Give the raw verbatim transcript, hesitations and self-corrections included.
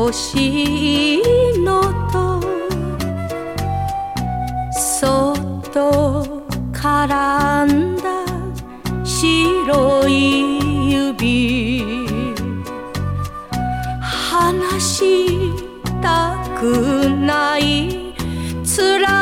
欲しいのとそっと絡んだ白い指離したくない辛い